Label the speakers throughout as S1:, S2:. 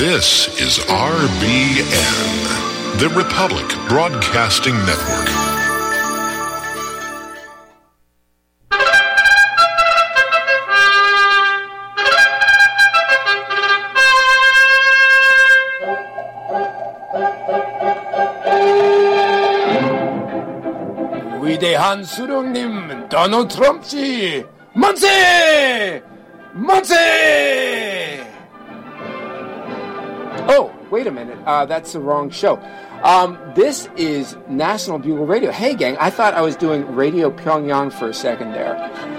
S1: This is RBN, the Republic Broadcasting Network.
S2: 위대한 수령님 도널드 트럼프 만세! 만세! Oh, wait a minute. That's the wrong show. This is National Bugle Radio. Hey, gang, I thought I was doing Radio Pyongyang for a second there.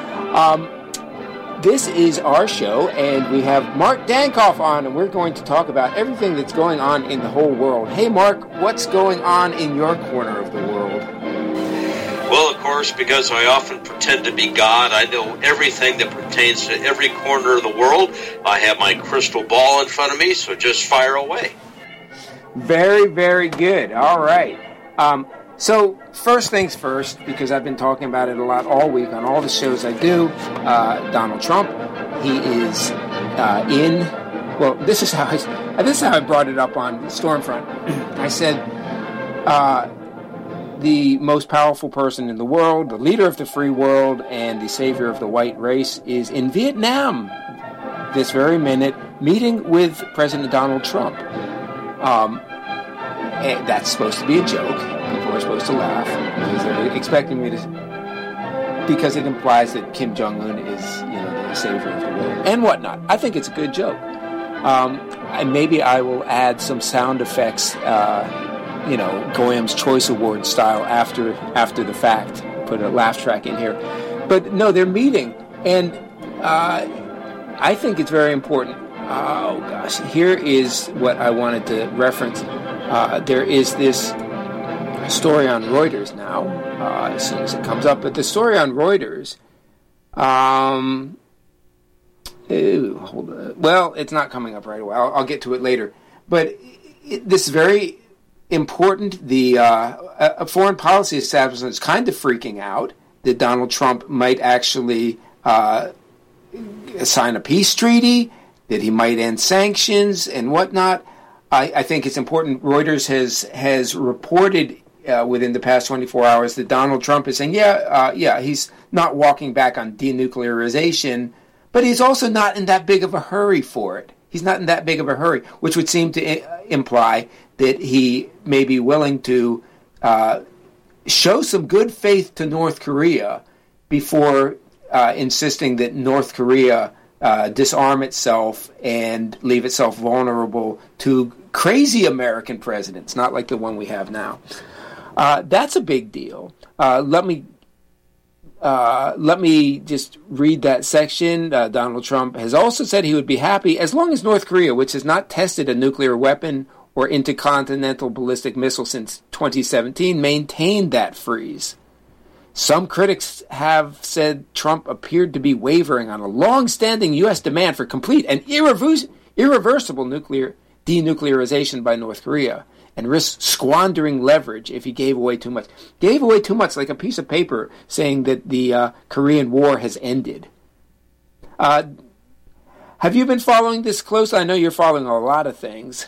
S2: This is our show, and we have Mark Dankoff on, and we're going to talk about everything that's going on in the whole world. Hey, Mark, what's going on in your corner of the world?
S3: Well, of course, because I often pretend to be God, I know everything that pertains to every corner of the world. I have my crystal ball in front of me, so just fire away.
S2: Very, very good. All right. So, first things first, because I've been talking about it a lot all week on all the shows I do, Donald Trump, he is well, this is how I brought it up on Stormfront. I said, the most powerful person in the world, the leader of the free world, and the savior of the white race is in Vietnam this very minute, meeting with President Donald Trump. And that's supposed to be a joke. People are supposed to laugh because they're expecting me to, because it implies that Kim Jong-un is, the savior of the world and whatnot. I think it's a good joke. And maybe I will add some sound effects, Goyam's Choice Award style after the fact. Put a laugh track in here. But no, they're meeting, and I think it's very important. Oh gosh, here is what I wanted to reference. There is this story on Reuters now, as soon as it comes up. But the story on Reuters, hold on. Well, it's not coming up right away. I'll get to it later. But this is very important. The foreign policy establishment is kind of freaking out that Donald Trump might actually sign a peace treaty, that he might end sanctions and whatnot. I think it's important. Reuters has reported within the past 24 hours that Donald Trump is saying, he's not walking back on denuclearization, but he's also not in that big of a hurry for it. He's not in that big of a hurry, which would seem to imply that he may be willing to show some good faith to North Korea before insisting that North Korea disarm itself and leave itself vulnerable to crazy American presidents, not like the one we have now. That's a big deal. Let me just read that section. Donald Trump has also said he would be happy as long as North Korea, which has not tested a nuclear weapon or intercontinental ballistic missile since 2017, maintained that freeze. Some critics have said Trump appeared to be wavering on a long-standing U.S. demand for complete and irreversible denuclearization by North Korea, and risks squandering leverage if he gave away too much. Gave away too much, like a piece of paper saying that the Korean War has ended. Have you been following this closely? I know you're following a lot of things.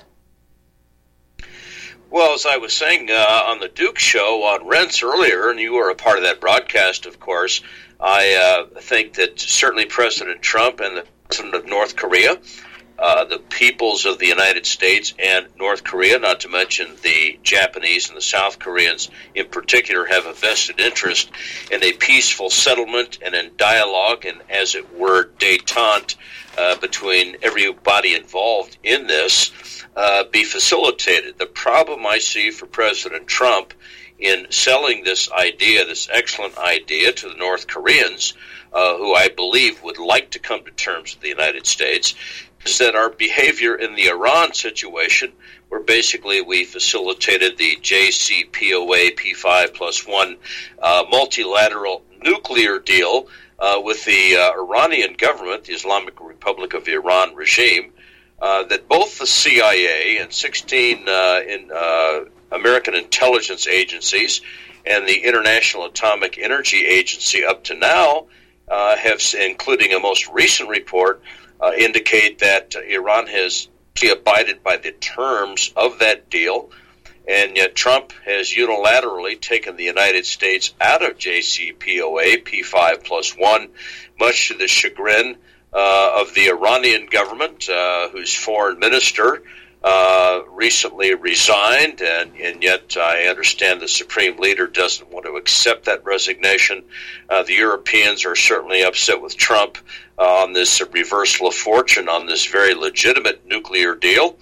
S3: Well, as I was saying on the Duke show on Rents earlier, and you were a part of that broadcast, of course, I think that certainly President Trump and the President of North Korea, the peoples of the United States and North Korea, not to mention the Japanese and the South Koreans in particular, have a vested interest in a peaceful settlement and in dialogue and, as it were, détente between everybody involved in this be facilitated. The problem I see for President Trump in selling this idea, this excellent idea, to the North Koreans, who I believe would like to come to terms with the United States, is that our behavior in the Iran situation, where basically we facilitated the JCPOA P5+1 multilateral nuclear deal with the Iranian government, the Islamic Republic of Iran regime, that both the CIA and 16 American intelligence agencies and the International Atomic Energy Agency up to now have, including a most recent report, indicate that Iran has actually abided by the terms of that deal. And yet Trump has unilaterally taken the United States out of JCPOA, P5+1, much to the chagrin of the Iranian government, whose foreign minister recently resigned, and yet I understand the supreme leader doesn't want to accept that resignation. The Europeans are certainly upset with Trump on this reversal of fortune on this very legitimate nuclear deal.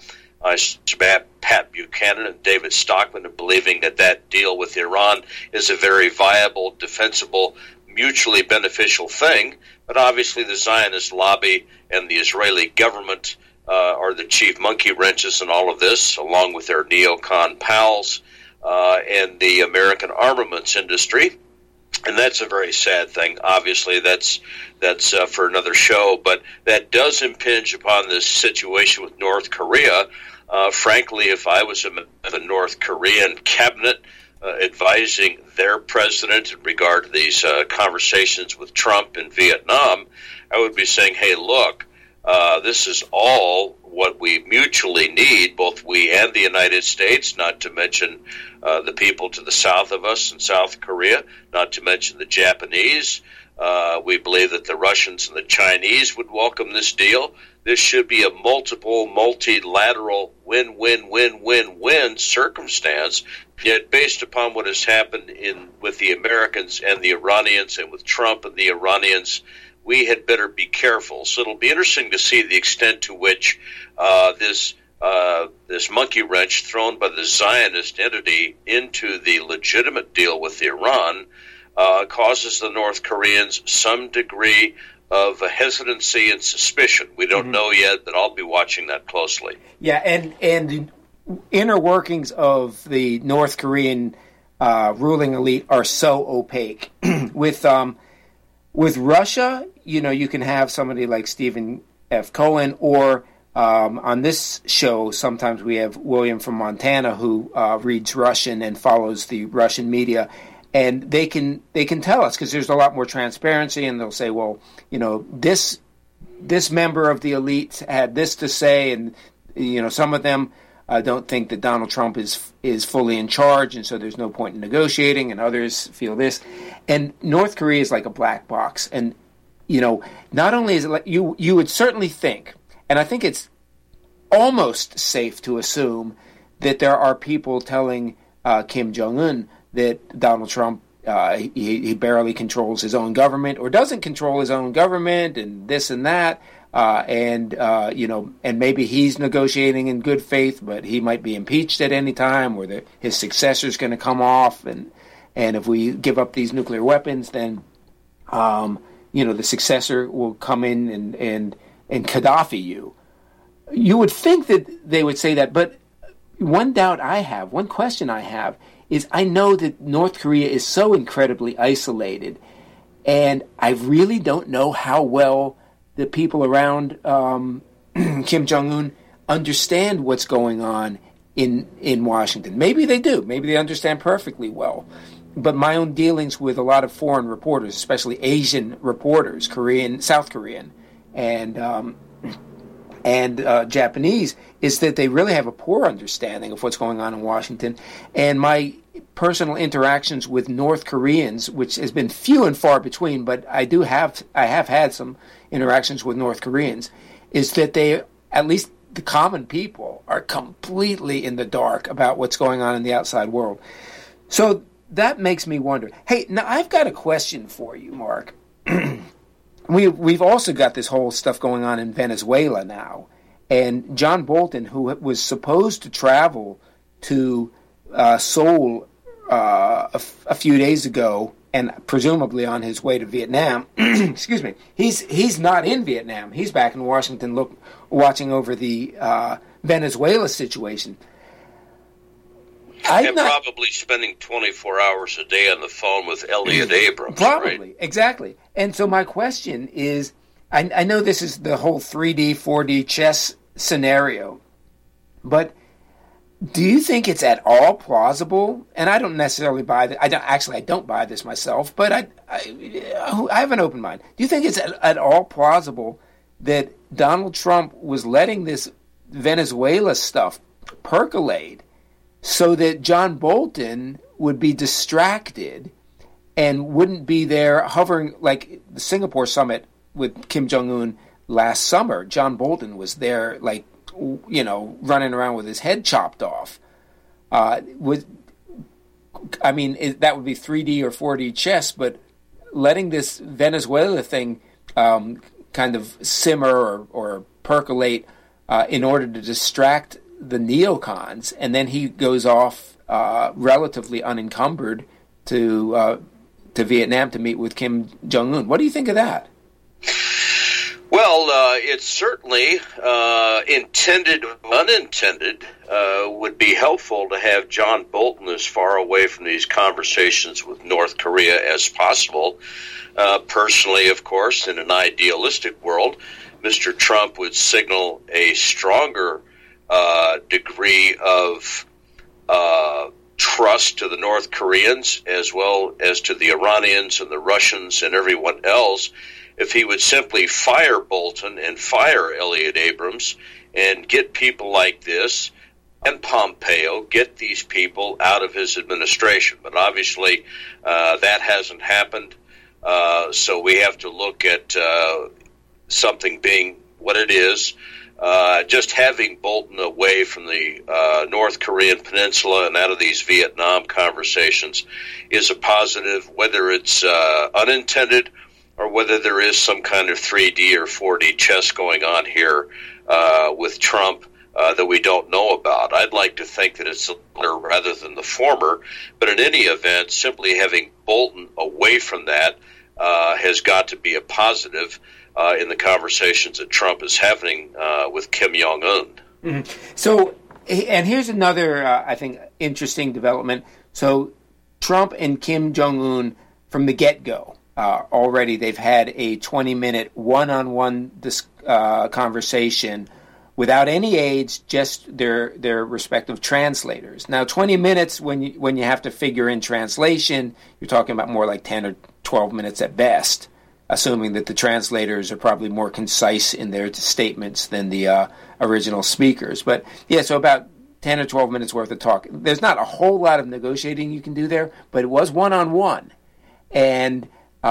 S3: Pat Buchanan and David Stockman are believing that deal with Iran is a very viable, defensible, mutually beneficial thing. But obviously the Zionist lobby and the Israeli government are the chief monkey wrenches in all of this, along with their neocon pals and the American armaments industry. And that's a very sad thing. Obviously, that's for another show. But that does impinge upon this situation with North Korea. Frankly, if I was in the North Korean cabinet advising their president in regard to these conversations with Trump in Vietnam, I would be saying, hey, look, this is all what we mutually need, both we and the United States, not to mention the people to the south of us in South Korea, not to mention the Japanese. We believe that the Russians and the Chinese would welcome this deal. This should be a multilateral win-win-win-win-win circumstance. Yet based upon what has happened with the Americans and the Iranians and with Trump and the Iranians, we had better be careful. So it'll be interesting to see the extent to which this monkey wrench thrown by the Zionist entity into the legitimate deal with Iran causes the North Koreans some degree of hesitancy and suspicion. We don't know yet, but I'll be watching that closely.
S2: Yeah, and the inner workings of the North Korean ruling elite are so opaque. With Russia, you can have somebody like Stephen F. Cohen, or on this show, sometimes we have William from Montana who reads Russian and follows the Russian media. And they can tell us, because there's a lot more transparency, and they'll say, well, this member of the elite had this to say, and some of them don't think that Donald Trump is fully in charge, and so there's no point in negotiating, and others feel this. And North Korea is like a black box, and not only is it like you would certainly think, and I think it's almost safe to assume that there are people telling Kim Jong-un that Donald Trump, he barely controls his own government, or doesn't control his own government, and this and that, and maybe he's negotiating in good faith, but he might be impeached at any time, or his successor's going to come off, and if we give up these nuclear weapons, then the successor will come in and Gaddafi you. You would think that they would say that, but one question I have, is I know that North Korea is so incredibly isolated, and I really don't know how well the people around Kim Jong-un understand what's going on in Washington. Maybe they do. Maybe they understand perfectly well. But my own dealings with a lot of foreign reporters, especially Asian reporters, South Korean, and Japanese, is that they really have a poor understanding of what's going on in Washington. And my personal interactions with North Koreans, which has been few and far between, but I have had some interactions with North Koreans, is that they, at least the common people, are completely in the dark about what's going on in the outside world. So that makes me wonder. Hey, now I've got a question for you, Mark. We've also got this whole stuff going on in Venezuela now. And John Bolton, who was supposed to travel to Seoul a few days ago, and presumably on his way to Vietnam, excuse me, he's not in Vietnam. He's back in Washington watching over the Venezuela situation.
S3: And probably spending 24 hours a day on the phone with Elliot Abrams.
S2: Probably,
S3: right?
S2: Exactly. And so my question is, I know this is the whole 3D, 4D chess scenario, but do you think it's at all plausible? And I don't necessarily buy that. I don't buy this myself, but I have an open mind. Do you think it's at all plausible that Donald Trump was letting this Venezuela stuff percolate so that John Bolton would be distracted and wouldn't be there hovering like the Singapore summit with Kim Jong-un last summer. John Bolton was there, like, running around with his head chopped off. That would be 3D or 4D chess, but letting this Venezuela thing kind of simmer or percolate in order to distract the neocons, and then he goes off relatively unencumbered to Vietnam to meet with Kim Jong-un. What do you think of that?
S3: Well, it's certainly intended or unintended would be helpful to have John Bolton as far away from these conversations with North Korea as possible. Personally, of course, in an idealistic world, Mr. Trump would signal a stronger degree of trust to the North Koreans as well as to the Iranians and the Russians and everyone else if he would simply fire Bolton and fire Elliott Abrams and get people like this and Pompeo, get these people out of his administration. But obviously that hasn't happened, so we have to look at something being what it is. Just having Bolton away from the North Korean peninsula and out of these Vietnam conversations is a positive, whether it's unintended or whether there is some kind of 3D or 4D chess going on here with Trump that we don't know about. I'd like to think that it's the latter rather than the former, but in any event, simply having Bolton away from that has got to be a positive in the conversations that Trump is having with Kim Jong-un.
S2: Mm-hmm. So, and here's another, I think, interesting development. So, Trump and Kim Jong-un, from the get-go, already they've had a 20-minute one-on-one conversation without any aides, just their respective translators. Now, 20 minutes, when you have to figure in translation, you're talking about more like 10 or 12 minutes at best, assuming that the translators are probably more concise in their statements than the original speakers. But, yeah, so about 10 or 12 minutes worth of talk. There's not a whole lot of negotiating you can do there, but it was one-on-one. And,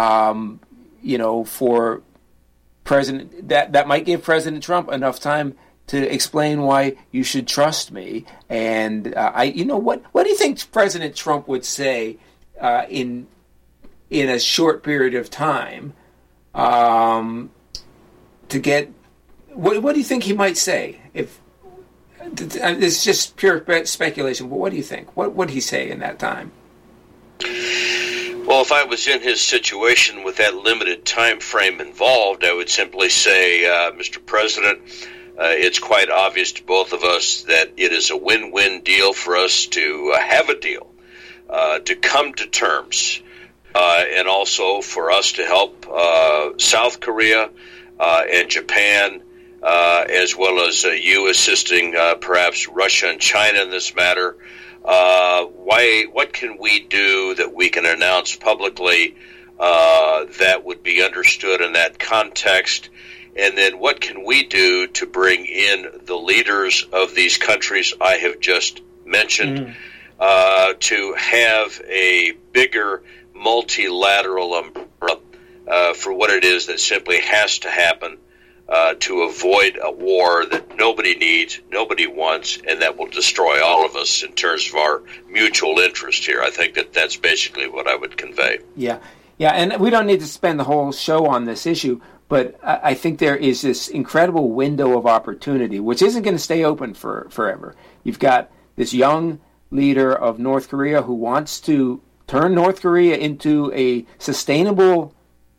S2: for President, that might give President Trump enough time to explain why you should trust me. And, what do you think President Trump would say in a short period of time to get, what do you think he might say? If it's just pure speculation, but what do you think? What would he say in that time?
S3: Well, if I was in his situation with that limited time frame involved, I would simply say, Mr. President, it's quite obvious to both of us that it is a win-win deal for us to have a deal, to come to terms, and also for us to help South Korea and Japan, as well as you assisting perhaps Russia and China in this matter. What can we do that we can announce publicly that would be understood in that context? And then what can we do to bring in the leaders of these countries I have just mentioned to have a bigger multilateral umbrella for what it is that simply has to happen to avoid a war that nobody needs, nobody wants, and that will destroy all of us in terms of our mutual interest here. I think that's basically what I would convey.
S2: Yeah, and we don't need to spend the whole show on this issue, but I think there is this incredible window of opportunity, which isn't going to stay open forever. You've got this young leader of North Korea who wants to turn North Korea into a sustainable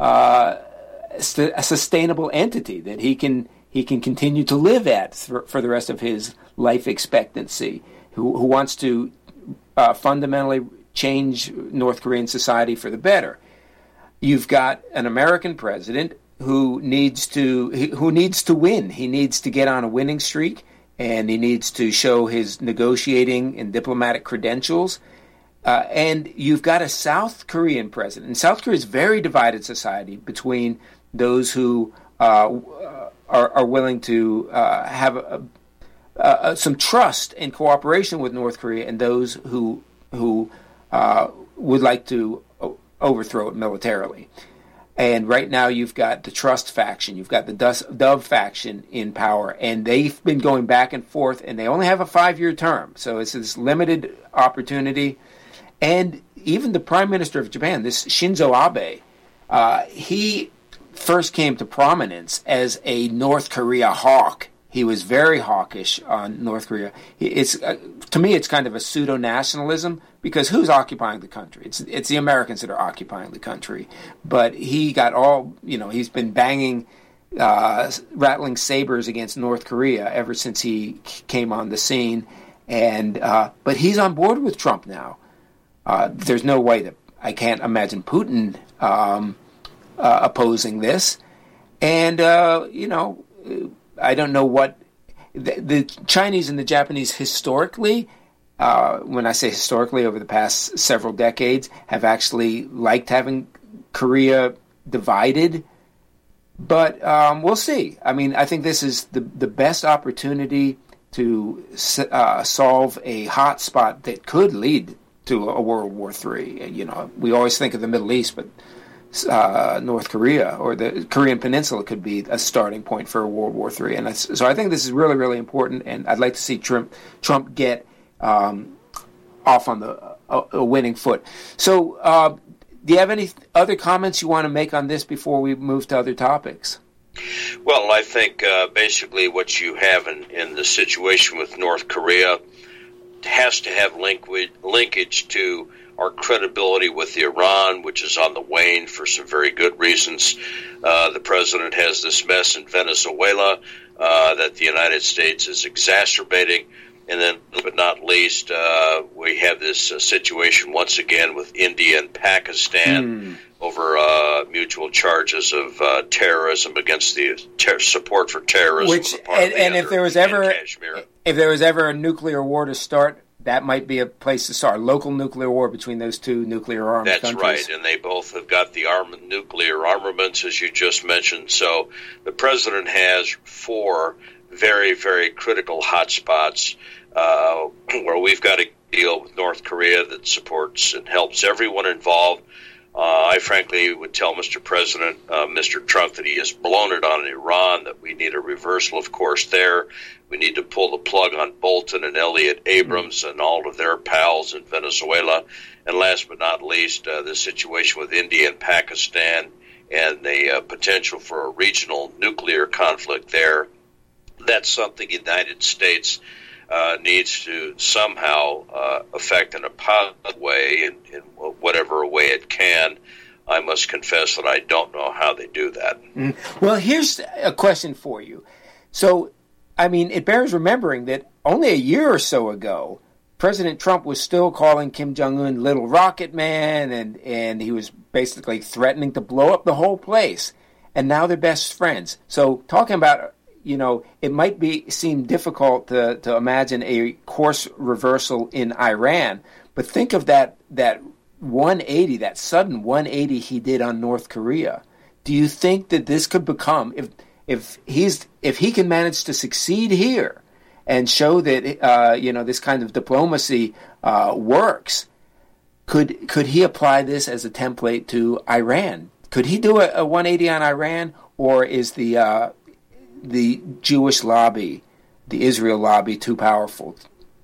S2: entity that he can continue to live at for the rest of his life expectancy, who wants to fundamentally change North Korean society for the better. You've got an American president who needs to win. He needs to get on a winning streak, and he needs to show his negotiating and diplomatic credentials. And you've got a South Korean president. And South Korea is a very divided society between those who are willing to have some trust and cooperation with North Korea and those who would like to overthrow it militarily. And right now you've got the Trust faction, you've got the Dove faction in power, and they've been going back and forth, and they only have a 5-year term. So it's this limited opportunity. And even the Prime Minister of Japan, this Shinzo Abe, he first came to prominence as a North Korea hawk. He was very hawkish on North Korea. It's to me, it's kind of a pseudo-nationalism, because who's occupying the country? It's the Americans that are occupying the country. But he got all, he's been banging, rattling sabers against North Korea ever since he came on the scene. And but he's on board with Trump now. There's no way that I can't imagine Putin opposing this. And I don't know what the Chinese and the Japanese historically, when I say historically, over the past several decades, have actually liked having Korea divided. But we'll see. I mean, I think this is the best opportunity to solve a hot spot that could lead to a World War III. We always think of the Middle East, but North Korea or the Korean Peninsula could be a starting point for World War III. And so I think this is really, really important, and I'd like to see Trump get off on a winning foot. So do you have any other comments you want to make on this before we move to other topics?
S3: Well, I think basically what you have in the situation with North Korea has to have linkage to our credibility with Iran, which is on the wane for some very good reasons. The president has this mess in Venezuela that the United States is exacerbating. And then, but not least, we have this situation once again with India and Pakistan over mutual charges of terrorism against the support for terrorism.
S2: And if there was ever a nuclear war to start, that might be a place to start. A local nuclear war between those two nuclear armed countries.
S3: That's right, and they both have got the nuclear armaments, as you just mentioned. So the president has 4 very, very critical hotspots where we've got to deal with North Korea that supports and helps everyone involved. I frankly would tell Mr. President, Mr. Trump, that he has blown it on Iran, that we need a reversal of course there. We need to pull the plug on Bolton and Elliott Abrams and all of their pals in Venezuela. And last but not least, the situation with India and Pakistan and the potential for a regional nuclear conflict there. That's something the United States needs to somehow affect in a positive way, in whatever way it can. I must confess that I don't know how they do that.
S2: Well, here's a question for you. So, I mean, it bears remembering that only a year or so ago, President Trump was still calling Kim Jong-un Little Rocket Man, and he was basically threatening to blow up the whole place. And now they're best friends. So talking about, it might seem difficult to imagine a course reversal in Iran, but think of that 180, that sudden 180 he did on North Korea. Do you think that this could become, if he can manage to succeed here and show that this kind of diplomacy works, could he apply this as a template to Iran? Could he do a 180 on Iran, or is the Jewish lobby, the Israel lobby, too powerful?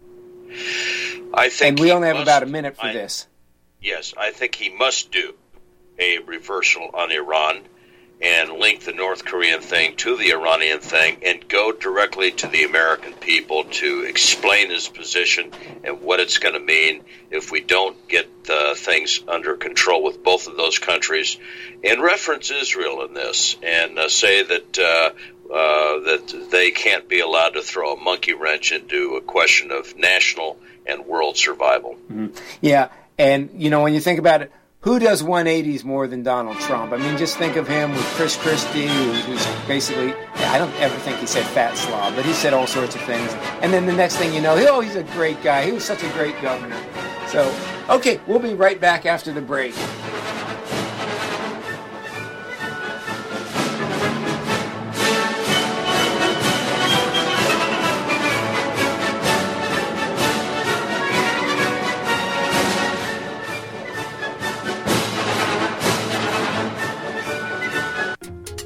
S3: I think,
S2: and we only have about a minute for this.
S3: Yes, I think he must do a reversal on Iran and link the North Korean thing to the Iranian thing and go directly to the American people to explain his position and what it's going to mean if we don't get things under control with both of those countries, and reference Israel in this and say that that they can't be allowed to throw a monkey wrench into a question of national and world survival. Mm-hmm.
S2: Yeah, and when you think about it, who does 180s more than Donald Trump? I mean, just think of him with Chris Christie, who's basically, I don't ever think he said fat slob, but he said all sorts of things. And then the next thing you know, he's a great guy. He was such a great governor. So, okay, we'll be right back after the break.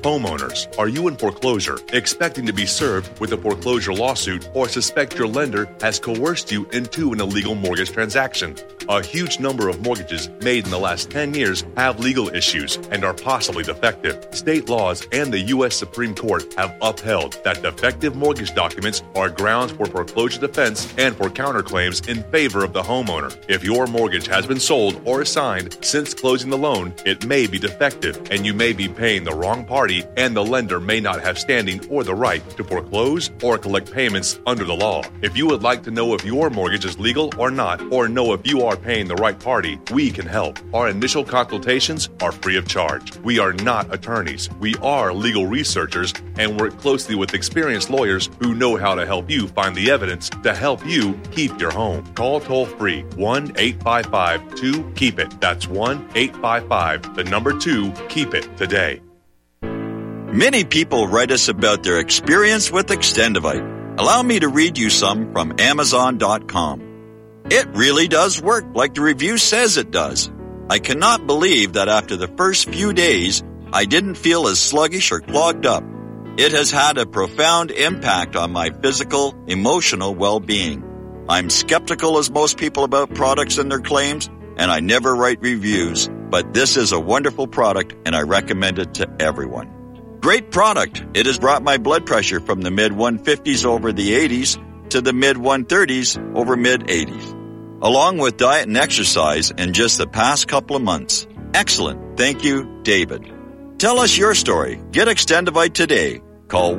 S4: Homeowners, are you in foreclosure, expecting to be served with a foreclosure lawsuit, or suspect your lender has coerced you into an illegal mortgage transaction? A huge number of mortgages made in the last 10 years have legal issues and are possibly defective. State laws and the U.S. Supreme Court have upheld that defective mortgage documents are grounds for foreclosure defense and for counterclaims in favor of the homeowner. If your mortgage has been sold or assigned since closing the loan, it may be defective and you may be paying the wrong party, and the lender may not have standing or the right to foreclose or collect payments under the law. If you would like to know if your mortgage is legal or not, or know if you are paying the right party, we can help. Our initial consultations are free of charge. We are not attorneys. We are legal researchers and work closely with experienced lawyers who know how to help you find the evidence to help you keep your home. Call toll-free 1-855-2-KEEP-IT. That's 1-855-2-KEEP-IT today.
S5: Many people write us about their experience with Extendivite. Allow me to read you some from Amazon.com. It really does work like the review says it does. I cannot believe that after the first few days, I didn't feel as sluggish or clogged up. It has had a profound impact on my physical, emotional well-being. I'm skeptical as most people about products and their claims, and I never write reviews, but this is a wonderful product and I recommend it to everyone. Great product. It has brought my blood pressure from the mid-150s over the 80s to the mid-130s over mid-80s, along with diet and exercise in just the past couple of months. Excellent. Thank you, David. Tell us your story. Get Extendivite today. Call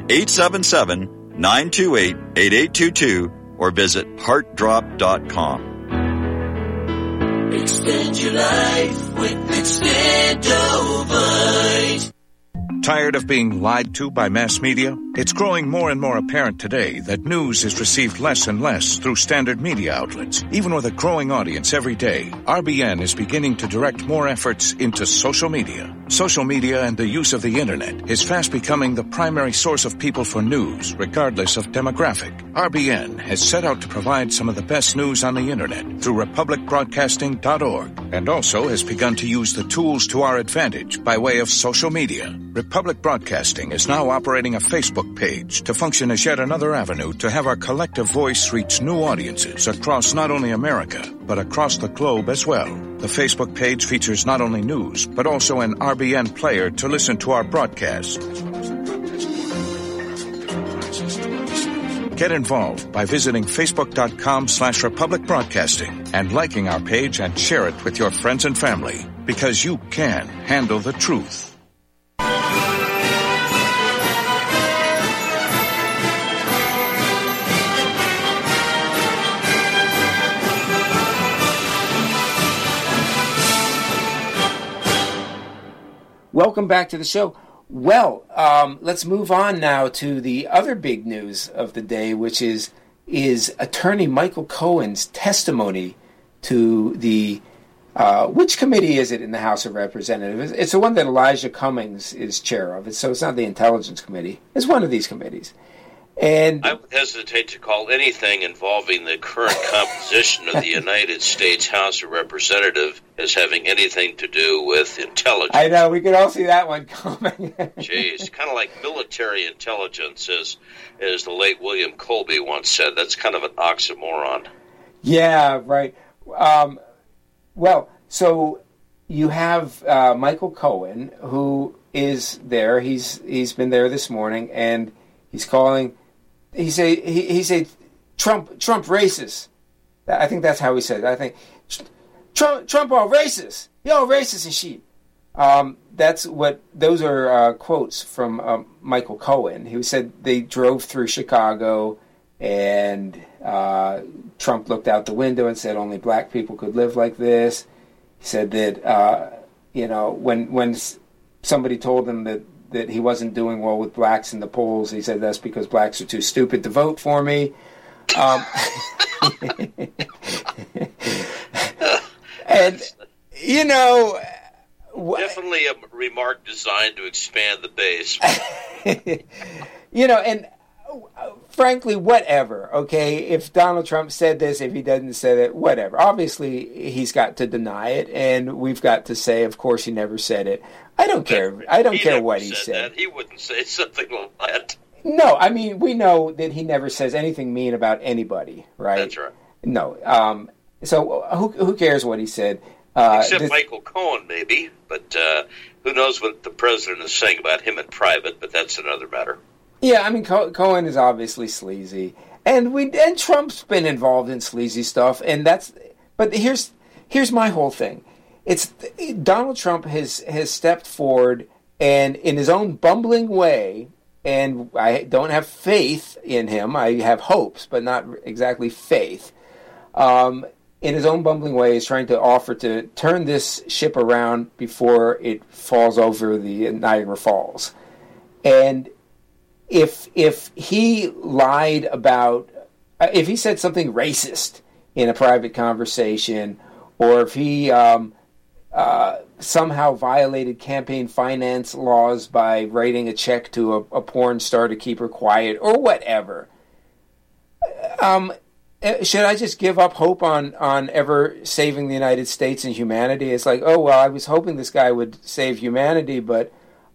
S5: 1-877-928-8822 or visit heartdrop.com.
S6: Extend your life with Extendivite.
S7: Tired of being lied to by mass media? It's growing more and more apparent today that news is received less and less through standard media outlets. Even with a growing audience every day, RBN is beginning to direct more efforts into social media. Social media and the use of the internet is fast becoming the primary source of people for news, regardless of demographic. RBN has set out to provide some of the best news on the internet through republicbroadcasting.org, and also has begun to use the tools to our advantage by way of social media. Republic Broadcasting is now operating a Facebook page to function as yet another avenue to have our collective voice reach new audiences across not only America, but across the globe as well. The Facebook page features not only news, but also an RBN player to listen to our broadcasts. Get involved by visiting facebook.com/Republic Broadcasting and liking our page and share it with your friends and family, because you can handle the truth.
S2: Welcome back to the show. Well, let's move on now to the other big news of the day, which is Attorney Michael Cohen's testimony to the, which committee is it in the House of Representatives? It's the one that Elijah Cummings is chair of, so it's not the Intelligence Committee. It's one of these committees. And
S3: I would hesitate to call anything involving the current composition of the United States House of Representatives as having anything to do with intelligence.
S2: I know, we could all see that one coming.
S3: Jeez, kind of like military intelligence, as the late William Colby once said. That's kind of an oxymoron.
S2: Yeah, right. Well, so you have Michael Cohen, who is there. He's been there this morning, and he's calling. He said Trump racist. I think that's how he said it. I think Trump all racist. Yo, racist and shit. Those are quotes from Michael Cohen. He said they drove through Chicago, and Trump looked out the window and said only black people could live like this. He said that when somebody told him that he wasn't doing well with blacks in the polls, he said that's because blacks are too stupid to vote for me. And
S3: definitely a remark designed to expand the base.
S2: And frankly, whatever, okay? If Donald Trump said this, if he doesn't say that, whatever. Obviously, he's got to deny it, and we've got to say, of course, he never said it. I don't care. I don't care what he said.
S3: He wouldn't say something like that.
S2: No, I mean, we know that he never says anything mean about anybody, right?
S3: That's right.
S2: No. So who cares what he said?
S3: Except Michael Cohen, maybe. But who knows what the president is saying about him in private, but that's another matter.
S2: Yeah, I mean, Cohen is obviously sleazy. And Trump's been involved in sleazy stuff, but here's my whole thing. It's Donald Trump has stepped forward and in his own bumbling way, and I don't have faith in him. I have hopes, but not exactly faith. In his own bumbling way, is trying to offer to turn this ship around before it falls over the Niagara Falls. And if he lied about, if he said something racist in a private conversation, or if he somehow violated campaign finance laws by writing a check to a porn star to keep her quiet, or whatever, should I just give up hope on ever saving the United States and humanity? It's like, oh, well, I was hoping this guy would save humanity, but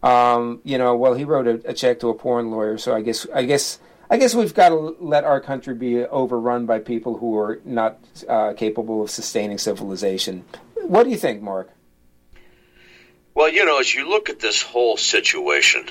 S2: well, he wrote a check to a porn lawyer, so I guess we've got to let our country be overrun by people who are not capable of sustaining civilization. What do you think, Mark?
S3: Well, as you look at this whole situation,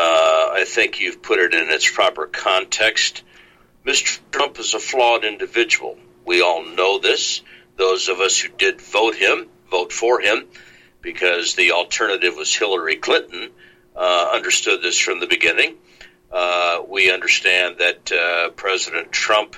S3: I think you've put it in its proper context. Mr. Trump is a flawed individual. We all know this. Those of us who did vote for him, because the alternative was Hillary Clinton, understood this from the beginning. We understand that President Trump,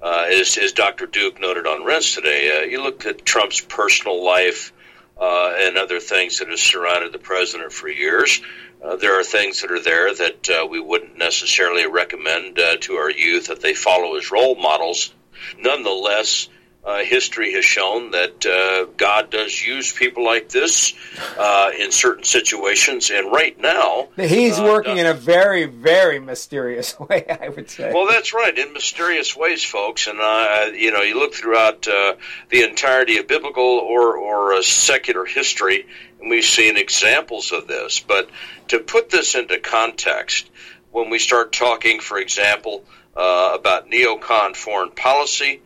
S3: as Dr. Duke noted on Rense today, you look at Trump's personal life and other things that have surrounded the president for years. There are things that are there that we wouldn't necessarily recommend to our youth that they follow as role models. Nonetheless, history has shown that God does use people like this in certain situations, and right now
S2: he's working in a very, very mysterious way, I would say.
S3: Well, that's right, in mysterious ways, folks. And you look throughout the entirety of biblical or secular history, and we've seen examples of this. But to put this into context, when we start talking, for example, about neocon foreign policy,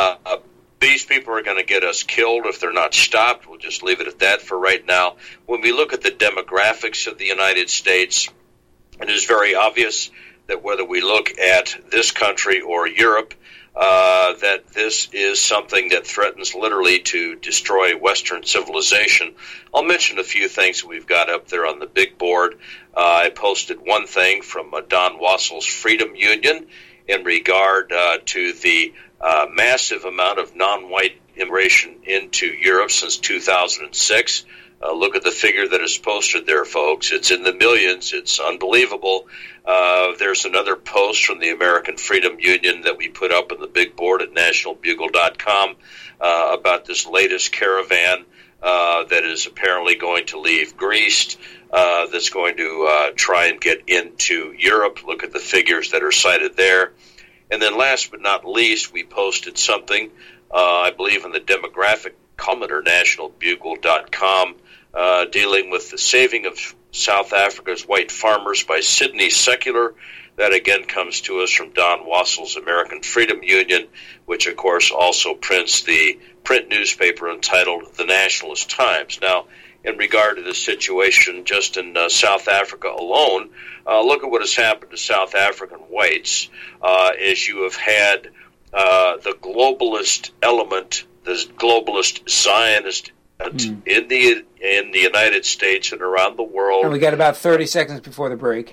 S3: these people are going to get us killed if they're not stopped. We'll just leave it at that for right now. When we look at the demographics of the United States, it is very obvious that whether we look at this country or Europe, that this is something that threatens literally to destroy Western civilization. I'll mention a few things that we've got up there on the big board. I posted one thing from Don Wassell's Freedom Union in regard to the massive amount of non-white immigration into Europe since 2006. Look at the figure that is posted there, folks. It's in the millions. It's unbelievable. There's another post from the American Freedom Union that we put up on the big board at nationalbugle.com about this latest caravan that is apparently going to leave Greece, that's going to try and get into Europe. Look at the figures that are cited there. And then last but not least, we posted something, I believe, in the demographic column at nationalbugle.com, dealing with the saving of South Africa's white farmers by Sydney Secular. That again comes to us from Don Wassell's American Freedom Union, which of course also prints the print newspaper entitled The Nationalist Times. Now, in regard to this situation, just in South Africa alone, look at what has happened to South African whites as you have had the globalist element, the globalist Zionist in the United States and around the world.
S2: And we got about 30 seconds before the break.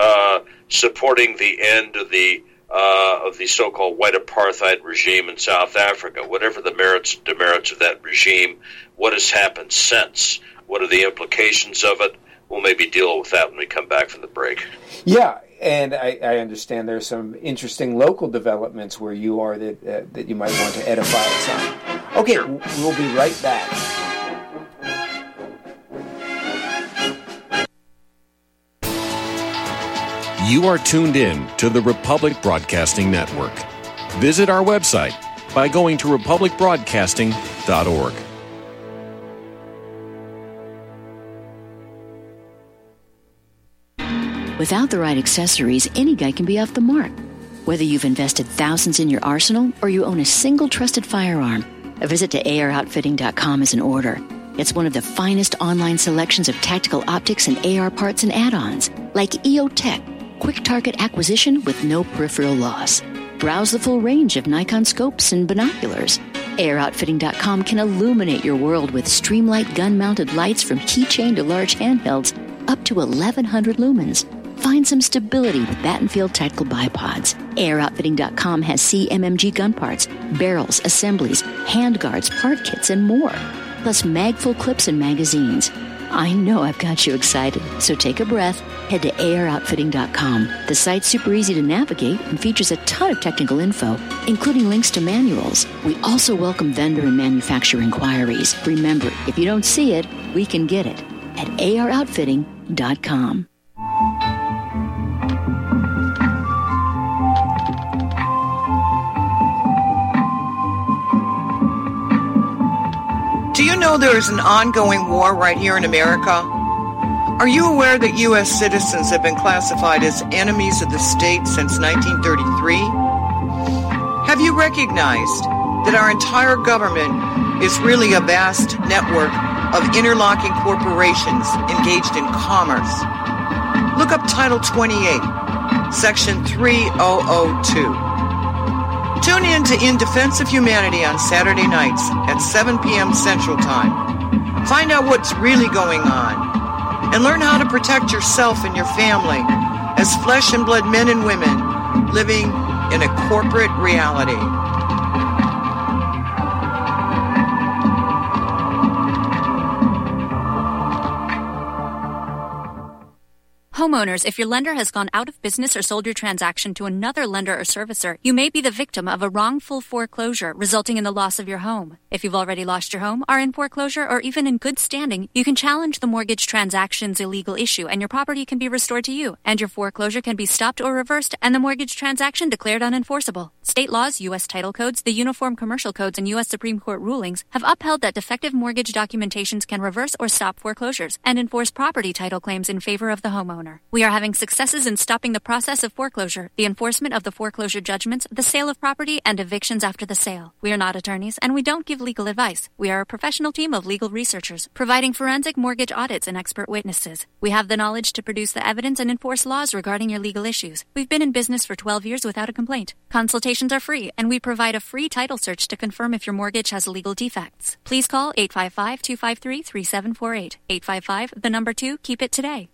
S3: Supporting the end of the so-called white apartheid regime in South Africa. Whatever the merits and demerits of that regime, what has happened since? What are the implications of it? We'll maybe deal with that when we come back from the break.
S2: Yeah, and I understand there's some interesting local developments where you are that you might want to edify us on. Okay, sure. We'll be right back.
S8: You are tuned in to the Republic Broadcasting Network. Visit our website by going to republicbroadcasting.org.
S9: Without the right accessories, any guy can be off the mark. Whether you've invested thousands in your arsenal or you own a single trusted firearm, a visit to AROutfitting.com is in order. It's one of the finest online selections of tactical optics and AR parts and add-ons, like EOTech, quick target acquisition with no peripheral loss. Browse the full range of Nikon scopes and binoculars. AROutfitting.com can illuminate your world with Streamlight gun-mounted lights from keychain to large handhelds up to 1,100 lumens. Find some stability with Battenfield Tactical Bipods. AROutfitting.com has CMMG gun parts, barrels, assemblies, handguards, part kits, and more. Plus mag-full clips and magazines. I know I've got you excited, so take a breath. Head to AROutfitting.com. The site's super easy to navigate and features a ton of technical info, including links to manuals. We also welcome vendor and manufacturer inquiries. Remember, if you don't see it, we can get it at AROutfitting.com.
S10: Do you know there is an ongoing war right here in America? Are you aware that U.S. citizens have been classified as enemies of the state since 1933? Have you recognized that our entire government is really a vast network of interlocking corporations engaged in commerce? Look up Title 28, Section 3002. Tune in to In Defense of Humanity on Saturday nights at 7 p.m. Central Time. Find out what's really going on and learn how to protect yourself and your family as flesh and blood men and women living in a corporate reality.
S11: Homeowners, if your lender has gone out of business or sold your transaction to another lender or servicer, you may be the victim of a wrongful foreclosure resulting in the loss of your home. If you've already lost your home, are in foreclosure, or even in good standing, you can challenge the mortgage transaction's illegal issue and your property can be restored to you, and your foreclosure can be stopped or reversed and the mortgage transaction declared unenforceable. State laws, U.S. title codes, the Uniform Commercial Codes, and U.S. Supreme Court rulings have upheld that defective mortgage documentations can reverse or stop foreclosures and enforce property title claims in favor of the homeowner. We are having successes in stopping the process of foreclosure, the enforcement of the foreclosure judgments, the sale of property, and evictions after the sale. We are not attorneys, and we don't give legal advice. We are a professional team of legal researchers, providing forensic mortgage audits and expert witnesses. We have the knowledge to produce the evidence and enforce laws regarding your legal issues. We've been in business for 12 years without a complaint. Consultations are free, and we provide a free title search to confirm if your mortgage has legal defects. Please call 855-253-3748. 855, the number 2, keep it today.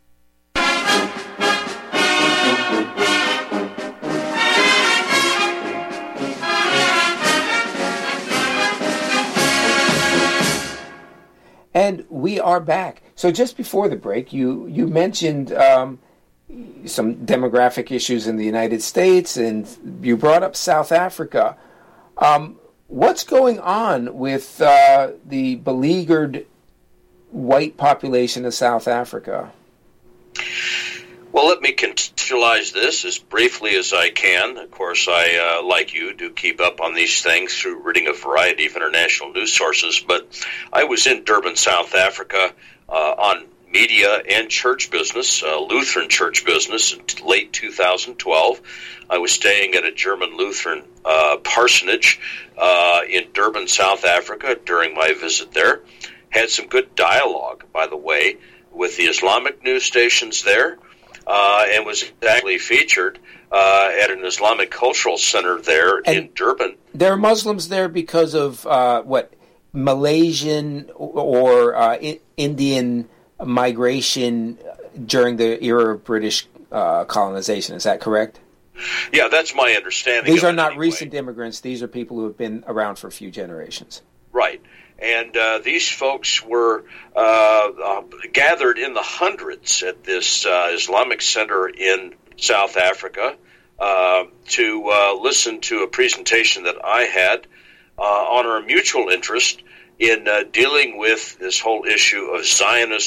S2: And we are back. So just before the break, you mentioned some demographic issues in the United States, and you brought up South Africa. What's going on with the beleaguered white population of South Africa?
S3: Well, let me contextualize this as briefly as I can. Of course, I, like you, do keep up on these things through reading a variety of international news sources, but I was in Durban, South Africa, on media and church business, Lutheran church business, in late 2012. I was staying at a German Lutheran parsonage in Durban, South Africa during my visit there. Had some good dialogue, by the way, with the Islamic news stations there. And was actually featured at an Islamic cultural center there in Durban.
S2: There are Muslims there because of Malaysian or Indian migration during the era of British colonization. Is that correct?
S3: Yeah, that's my understanding.
S2: These are not recent immigrants. These are people who have been around for a few generations.
S3: Right. And these folks were gathered in the hundreds at this Islamic center in South Africa to listen to a presentation that I had on our mutual interest in dealing with this whole issue of Zionist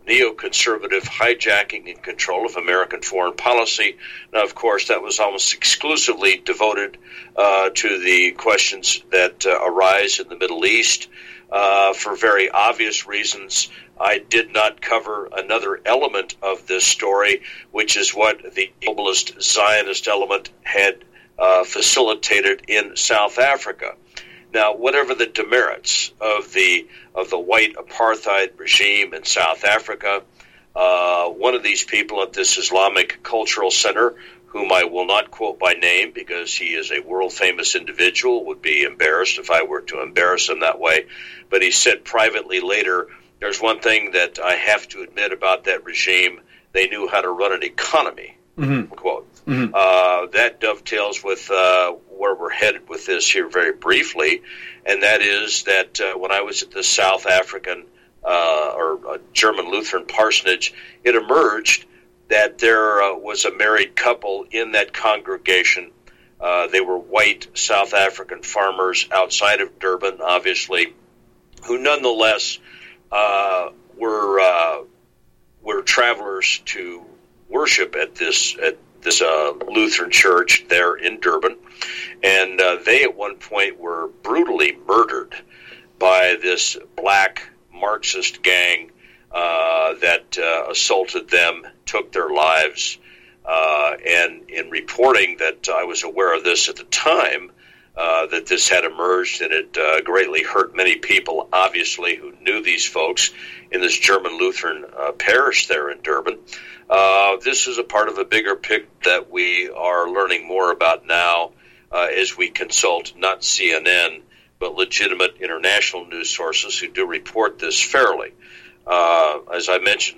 S3: neoconservative hijacking and control of American foreign policy. Now, of course, that was almost exclusively devoted to the questions that arise in the Middle East. For very obvious reasons, I did not cover another element of this story, which is what the globalist Zionist element had facilitated in South Africa. Now, whatever the demerits of the white apartheid regime in South Africa, one of these people at this Islamic Cultural Center, whom I will not quote by name because he is a world-famous individual, would be embarrassed if I were to embarrass him that way, but he said privately later, there's one thing that I have to admit about that regime, they knew how to run an economy, quote. That dovetails with where we're headed with this here very briefly, and that is that when I was at the South African or German Lutheran parsonage, it emerged that there was a married couple in that congregation. They were white South African farmers outside of Durban, obviously, who nonetheless were travelers to worship at this Lutheran church there in Durban, and they at one point were brutally murdered by this black Marxist gang that assaulted them, took their lives, and in reporting that I was aware of this at the time, that this had emerged, and it greatly hurt many people, obviously, who knew these folks in this German Lutheran parish there in Durban. This is a part of a bigger picture that we are learning more about now as we consult not CNN, but legitimate international news sources who do report this fairly. As I mentioned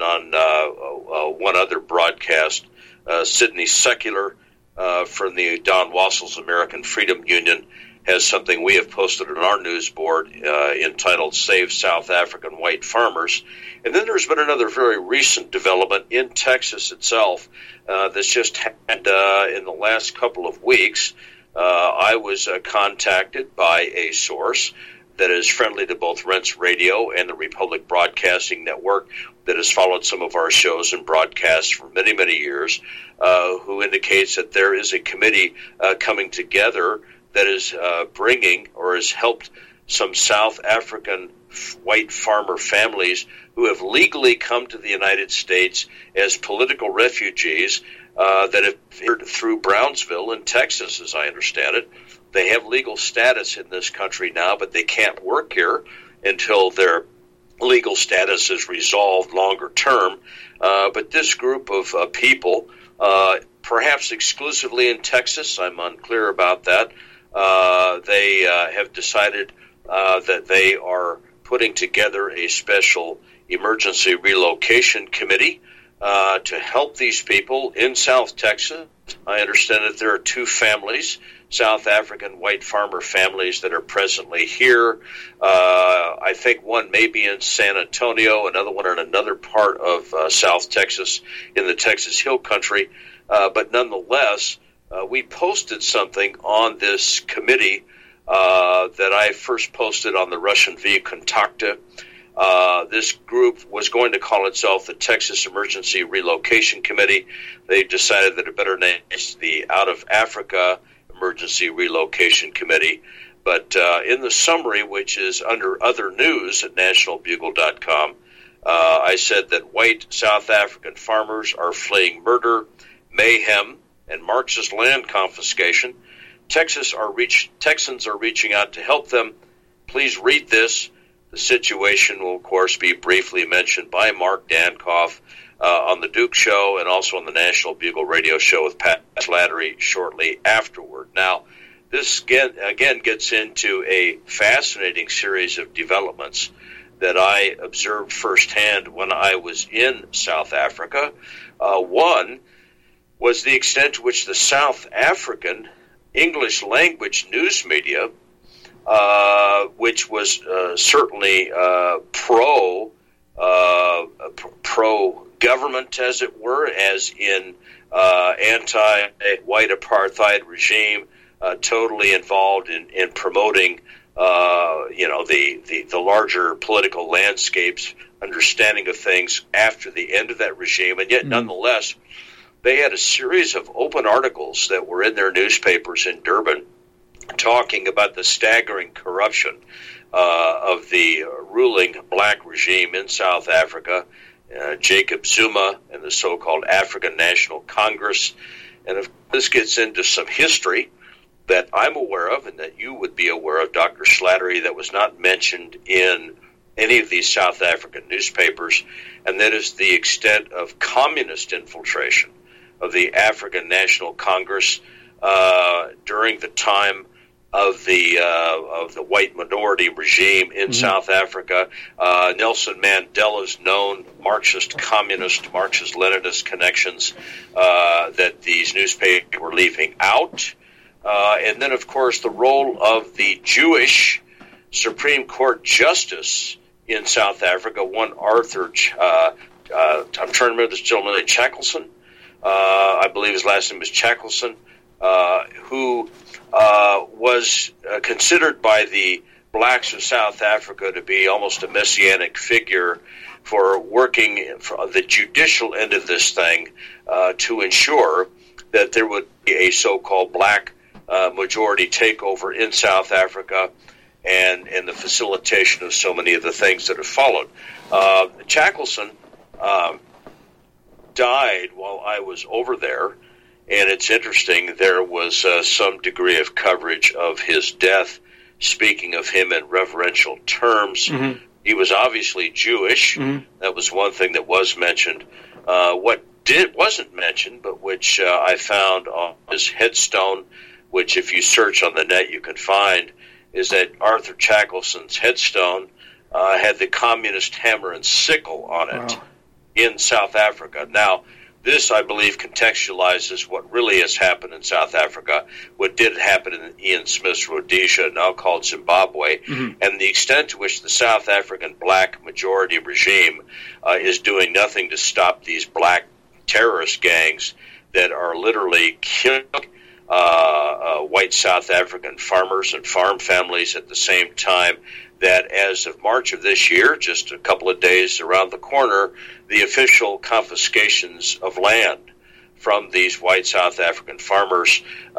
S3: on one other broadcast, Sydney Secular from the Don Wassell's American Freedom Union has something we have posted on our news board entitled Save South African White Farmers. And then there's been another very recent development in Texas itself that's just happened in the last couple of weeks. I was contacted by a source that is friendly to both Rense Radio and the Republic Broadcasting Network that has followed some of our shows and broadcasts for many, many years, who indicates that there is a committee coming together that is bringing or has helped some South African white farmer families who have legally come to the United States as political refugees that have entered through Brownsville in Texas, as I understand it. They have legal status in this country now, but they can't work here until their legal status is resolved longer term. But this group of people, perhaps exclusively in Texas, I'm unclear about that, they have decided that they are putting together a special emergency relocation committee to help these people in South Texas. I understand that there are two families, South African white farmer families, that are presently here. I think one may be in San Antonio, another one in another part of South Texas in the Texas Hill Country. But nonetheless, we posted something on this committee that I first posted on the Russian V Kontakte. This group was going to call itself the Texas Emergency Relocation Committee. They decided that a better name is the Out of Africa Emergency Relocation Committee. But in the summary, which is under other news at nationalbugle.com, I said that white South African farmers are fleeing murder, mayhem, and Marxist land confiscation. Texans are reaching out to help them. Please read this. The situation will, of course, be briefly mentioned by Mark Dankoff on the Duke Show and also on the National Bugle Radio Show with Pat Slattery shortly afterward. Now, this again gets into a fascinating series of developments that I observed firsthand when I was in South Africa. One was the extent to which the South African English language news media, which was certainly pro-government, as it were, as in anti-white apartheid regime, totally involved in promoting the larger political landscapes, understanding of things after the end of that regime, and yet nonetheless, they had a series of open articles that were in their newspapers in Durban talking about the staggering corruption of the ruling black regime in South Africa, Jacob Zuma and the so-called African National Congress. And if this gets into some history that I'm aware of and that you would be aware of, Dr. Slattery, that was not mentioned in any of these South African newspapers, and that is the extent of communist infiltration of the African National Congress during the time of the white minority regime in South Africa. Nelson Mandela's known Marxist, communist, Marxist-Leninist connections that these newspapers were leaving out. And then, of course, the role of the Jewish Supreme Court Justice in South Africa, one Arthur, I'm trying to remember this gentleman named Shackleton. I believe his last name was Shackleton, who was considered by the blacks of South Africa to be almost a messianic figure for working for the judicial end of this thing to ensure that there would be a so-called black majority takeover in South Africa and the facilitation of so many of the things that have followed. Shackleton died while I was over there, and it's interesting, there was some degree of coverage of his death, speaking of him in reverential terms. He was obviously Jewish. That was one thing that was mentioned. What wasn't mentioned, but which I found on his headstone, which if you search on the net you can find, is that Arthur Shackleton's headstone had the communist hammer and sickle on it in South Africa. Now, this, I believe, contextualizes what really has happened in South Africa, what did happen in Ian Smith's Rhodesia, now called Zimbabwe, and the extent to which the South African black majority regime is doing nothing to stop these black terrorist gangs that are literally killing white South African farmers and farm families at the same time that as of March of this year, just a couple of days around the corner, the official confiscations of land from these white South African farmers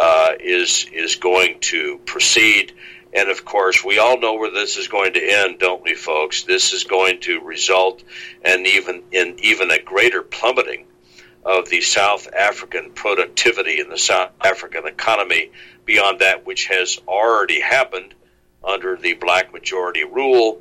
S3: is going to proceed. And, of course, we all know where this is going to end, don't we, folks? This is going to result in even a greater plummeting of the South African productivity and the South African economy beyond that which has already happened under the black majority rule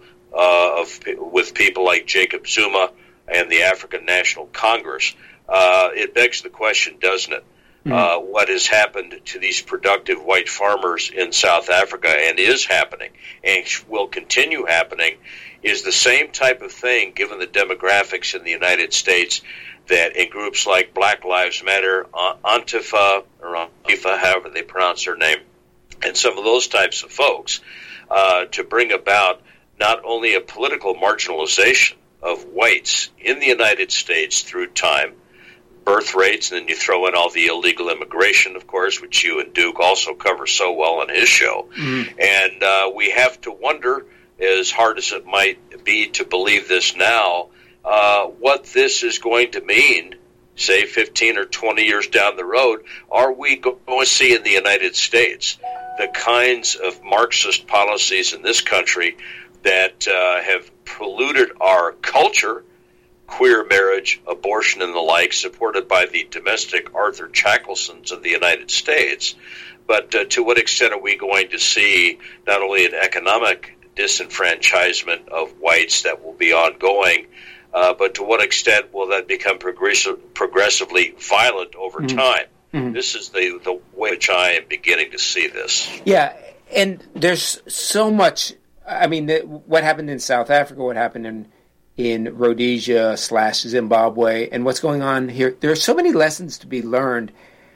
S3: with people like Jacob Zuma and the African National Congress. It begs the question, doesn't it? What has happened to these productive white farmers in South Africa and is happening and will continue happening is the same type of thing, given the demographics in the United States, that in groups like Black Lives Matter, Antifa, or Antifa, however they pronounce their name, and some of those types of folks, to bring about not only a political marginalization of whites in the United States through time, birth rates, and then you throw in all the illegal immigration, of course, which you and Duke also cover so well on his show. And we have to wonder, as hard as it might be to believe this now, what this is going to mean, say 15 or 20 years down the road. Are we going to see in the United States the kinds of Marxist policies in this country that have polluted our culture, queer marriage, abortion, and the like, supported by the domestic Arthur Shackletons of the United States? But to what extent are we going to see not only an economic disenfranchisement of whites that will be ongoing, but to what extent will that become progressively violent over time? This is the way which I am beginning to see this.
S2: Yeah, and there's so much. I mean, what happened in South Africa, what happened in Rhodesia / Zimbabwe, and what's going on here. There are so many lessons to be learned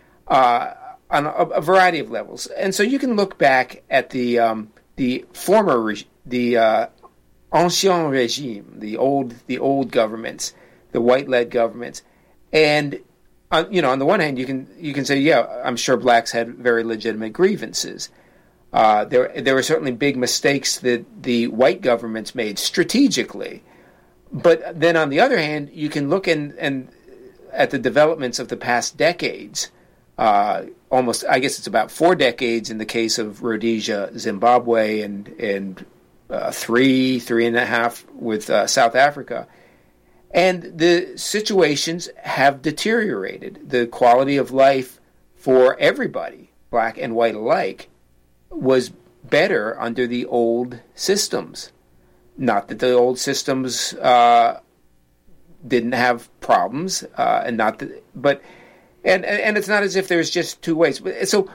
S2: on a variety of levels. And so you can look back at the former, the ancien regime, the old governments, the white-led governments, and on the one hand, you can say, yeah, I'm sure blacks had very legitimate grievances. There were certainly big mistakes that the white governments made strategically. But then on the other hand, you can look and at the developments of the past decades, almost, I guess it's about 4 decades in the case of Rhodesia, Zimbabwe, and 3.5 with South Africa. And the situations have deteriorated. The quality of life for everybody, black and white alike, was better under the old systems. Not that the old systems didn't have problems, and not that, but and it's not as if there's just two ways. So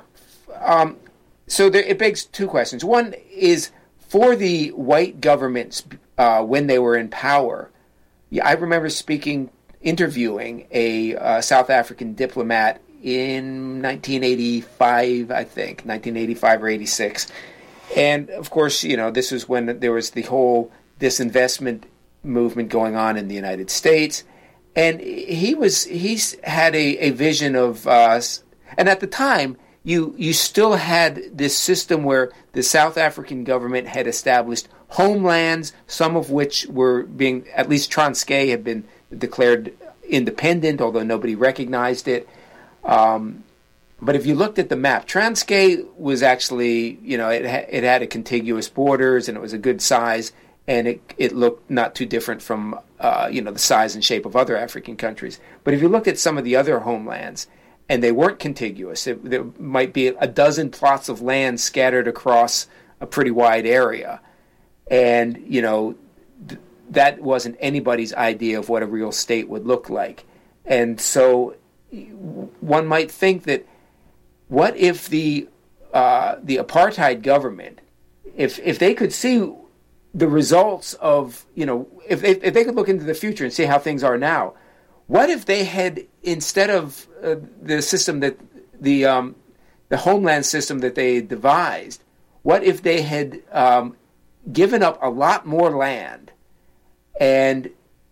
S2: it begs two questions. One is, for the white governments when they were in power. I remember interviewing a South African diplomat in 1985, I think, 1985 or 86. And, of course, this was when there was the whole disinvestment movement going on in the United States. And he's had a vision of us. And at the time, you still had this system where the South African government had established homelands, some of which were being, at least Transkei had been declared independent, although nobody recognized it. But if you looked at the map, Transkei was actually, it had a contiguous borders, and it was a good size, and it looked not too different from, the size and shape of other African countries. But if you looked at some of the other homelands, and they weren't contiguous, there might be a dozen plots of land scattered across a pretty wide area. And, that wasn't anybody's idea of what a real state would look like. And so one might think that, what if the apartheid government, if they could see the results of, if they could look into the future and see how things are now, what if they had, instead of the system that the homeland system that they devised, what if they had given up a lot more land and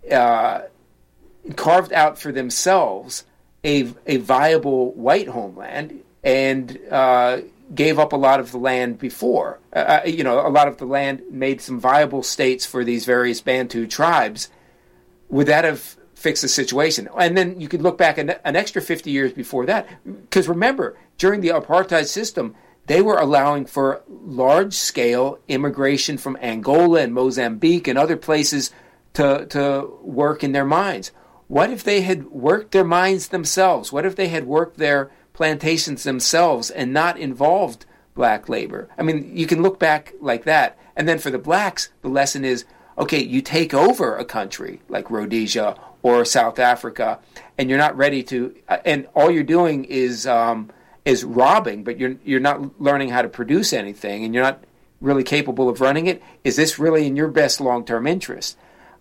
S2: carved out for themselves a viable white homeland, and gave up a lot of the land before, a lot of the land, made some viable states for these various Bantu tribes? Would that have fixed the situation? And then you could look back an extra 50 years before that, because remember, during the apartheid system, they were allowing for large-scale immigration from Angola and Mozambique and other places to work in their mines. What if they had worked their mines themselves? What if they had worked their plantations themselves and not involved black labor? I mean, you can look back like that. And then for the blacks, the lesson is, okay, you take over a country like Rhodesia or South Africa, and you're not ready to, and all you're doing is robbing, but you're not learning how to produce anything, and you're not really capable of running it. Is this really in your best long-term interest?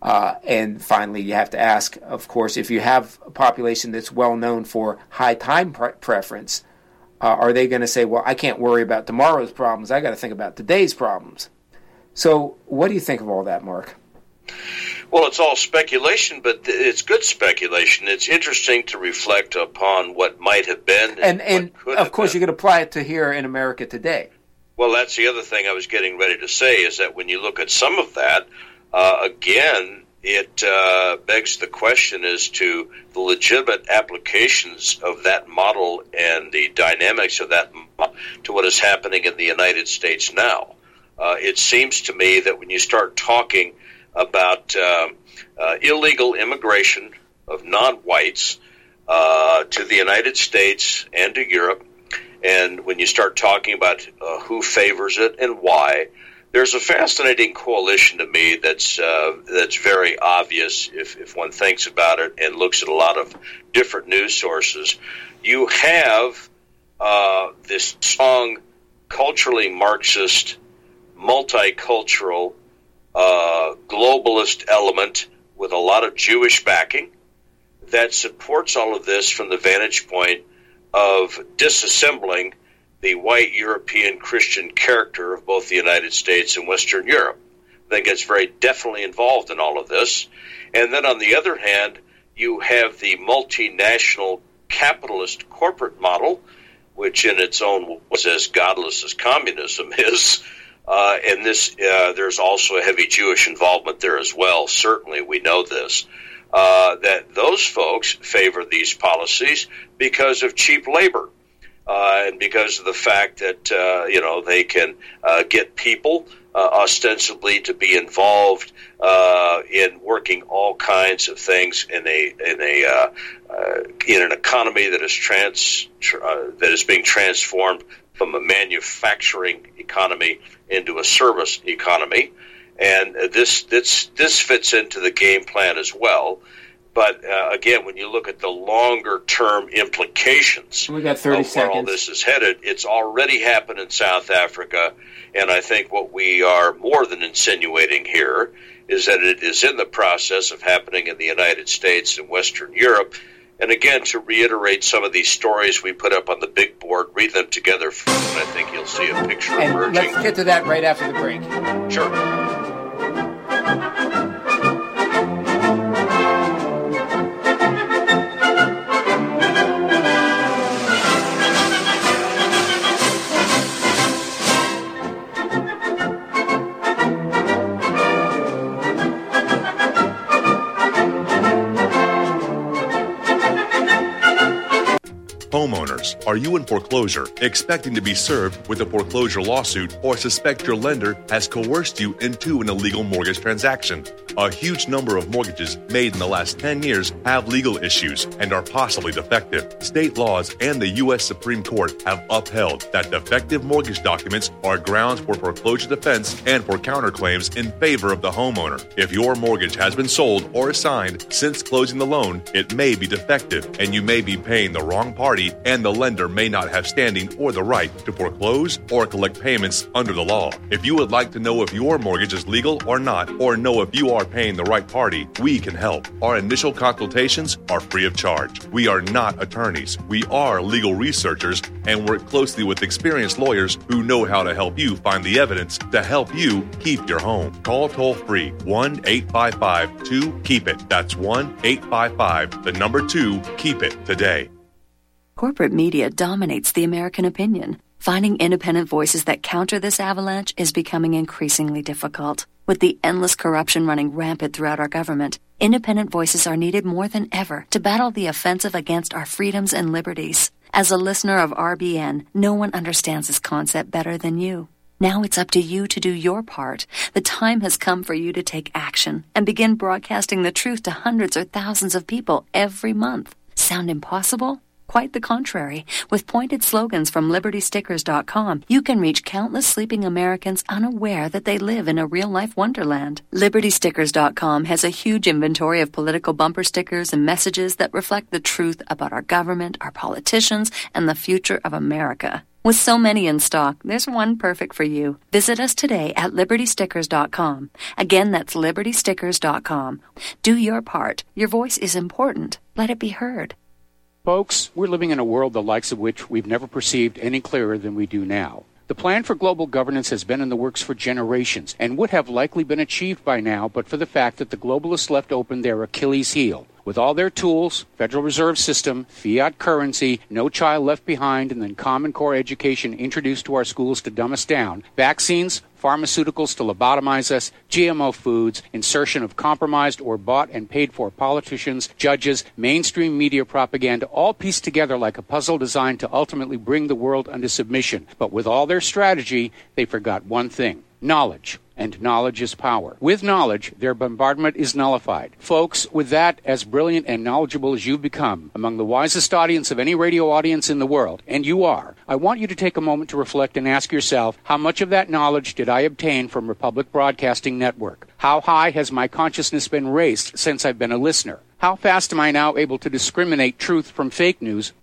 S2: And finally, you have to ask, of course, if you have a population that's well known for high time preference, are they going to say, well, I can't worry about tomorrow's problems, I got to think about today's problems? So what do you think of all that, Mark?
S3: Well, it's all speculation, but it's good speculation. It's interesting to reflect upon what might have been.
S2: And of course, you could apply it to here in America today.
S3: Well, that's the other thing I was getting ready to say, is that when you look at some of that, again, it begs the question as to the legitimate applications of that model and the dynamics of that model to what is happening in the United States now. It seems to me that when you start talking about illegal immigration of non-whites to the United States and to Europe, and when you start talking about who favors it and why, there's a fascinating coalition to me that's very obvious if one thinks about it and looks at a lot of different news sources. You have this strong, culturally Marxist, multicultural, globalist element with a lot of Jewish backing that supports all of this from the vantage point of disassembling the white European Christian character of both the United States and Western Europe. I think it's very definitely involved in all of this. And then on the other hand, you have the multinational capitalist corporate model, which in its own was as godless as communism is. And there's also a heavy Jewish involvement there as well. Certainly, we know this. That those folks favor these policies because of cheap labor. And because of the fact that they can get people ostensibly to be involved in working all kinds of things in an economy that is being transformed from a manufacturing economy into a service economy, and this fits into the game plan as well. But again, when you look at the longer-term implications
S2: we got 30
S3: of where all this is headed, it's already happened in South Africa, and I think what we are more than insinuating here is that it is in the process of happening in the United States and Western Europe. And again, to reiterate some of these stories we put up on the big board, read them together, and I think you'll see a picture
S2: and
S3: emerging.
S2: Let's get to that right after the break.
S3: Sure.
S4: Homeowners, are you in foreclosure, expecting to be served with a foreclosure lawsuit, or suspect your lender has coerced you into an illegal mortgage transaction? A huge number of mortgages made in the last 10 years have legal issues and are possibly defective. State laws and the U.S. Supreme Court have upheld that defective mortgage documents are grounds for foreclosure defense and for counterclaims in favor of the homeowner. If your mortgage has been sold or assigned since closing the loan, it may be defective and you may be paying the wrong party, and the lender may not have standing or the right to foreclose or collect payments under the law. If you would like to know if your mortgage is legal or not, or know if you are paying the right party, we can help. Our initial consultations are free of charge. We are not attorneys. We are legal researchers and work closely with experienced lawyers who know how to help you find the evidence to help you keep your home. Call toll-free 1-855-2-KEEP-IT. That's 1-855-2-KEEP-IT today.
S12: Corporate media dominates the American opinion. Finding independent voices that counter this avalanche is becoming increasingly difficult. With the endless corruption running rampant throughout our government, independent voices are needed more than ever to battle the offensive against our freedoms and liberties. As a listener of RBN, no one understands this concept better than you. Now it's up to you to do your part. The time has come for you to take action and begin broadcasting the truth to hundreds or thousands of people every month. Sound impossible? Quite the contrary. With pointed slogans from LibertyStickers.com, you can reach countless sleeping Americans unaware that they live in a real-life wonderland. LibertyStickers.com has a huge inventory of political bumper stickers and messages that reflect the truth about our government, our politicians, and the future of America. With so many in stock, there's one perfect for you. Visit us today at LibertyStickers.com. Again, that's LibertyStickers.com. Do your part. Your voice is important. Let it be heard.
S13: Folks, we're living in a world the likes of which we've never perceived any clearer than we do now. The plan for global governance has been in the works for generations and would have likely been achieved by now but for the fact that the globalists left open their Achilles heel. With all their tools, Federal Reserve System, fiat currency, no child left behind, and then Common Core education introduced to our schools to dumb us down, vaccines, pharmaceuticals to lobotomize us, GMO foods, insertion of compromised or bought and paid for politicians, judges, mainstream media propaganda, all pieced together like a puzzle designed to ultimately bring the world under submission. But with all their strategy, they forgot one thing: knowledge. And knowledge is power. With knowledge, their bombardment is nullified. Folks, with that, as brilliant and knowledgeable as you've become, among the wisest audience of any radio audience in the world, and you are, I want you to take a moment to reflect and ask yourself, how much of that knowledge did I obtain from Republic Broadcasting Network? How high has my consciousness been raised since I've been a listener? How fast am I now able to discriminate truth from fake news?